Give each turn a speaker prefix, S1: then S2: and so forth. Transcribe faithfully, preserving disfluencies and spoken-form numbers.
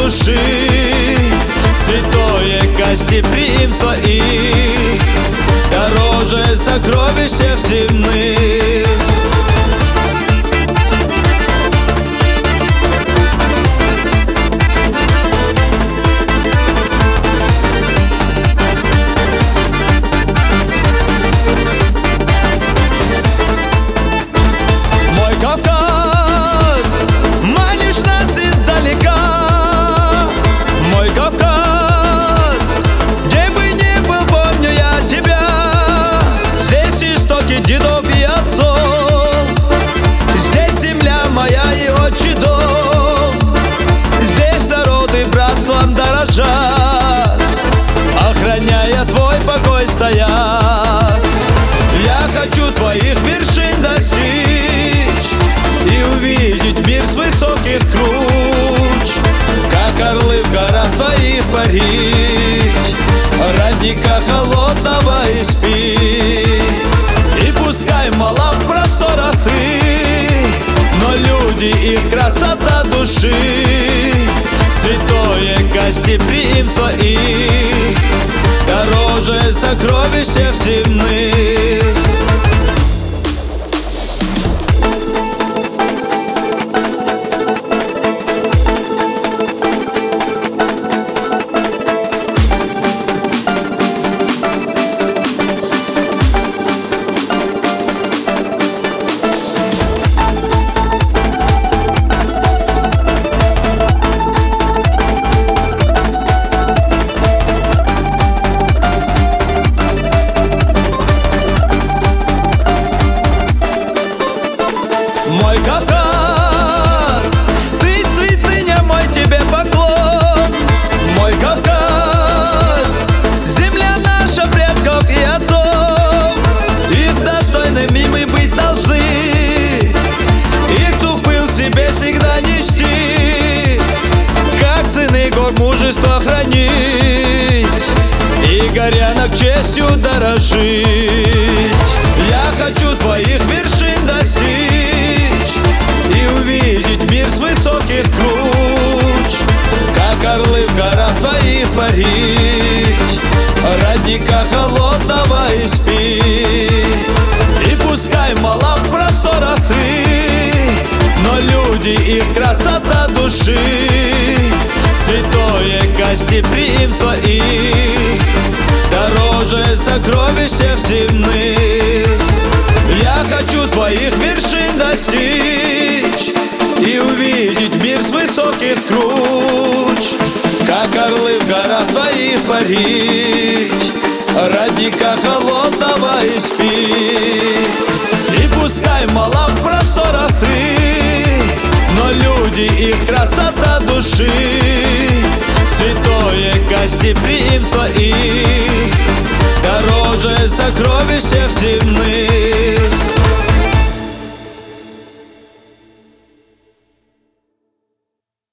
S1: души, святое гостеприимство их дороже сокровищ всех земных. Дедов и отцов, здесь земля моя и отчий дом, здесь народы братством дорожат, охраняя твой покой стоят. Я хочу твоих вершин достичь и увидеть мир с высоких круч, как орлы в горах твоих парить, родника холодного испить. И пускай мала в просторах ты, но люди их красота души, святое гостеприимство их дороже сокровищ всех земных. Мой Кавказ, ты святыня, мой тебе поклон. Мой Кавказ, земля наша предков и отцов, их достойными мы быть должны, их дух был в себе всегда нести, как сыны гор мужество хранить и горянок честью дорожить. Я хочу твоих вершин достичь и увидеть мир с высоких круч, как орлы в горах твоих парить, родника холодного испить. И пускай мала в просторах ты, но люди их красота души, святое гостеприимство их дороже сокровищ всех земных. Я хочу твоих вершин достичь и увидеть мир с высоких круч, как орлы в горах твоих парить, родника холодного испить. И пускай мала в просторах ты, но люди их красота души, святое гостеприимство их дороже сокровищ всех земных.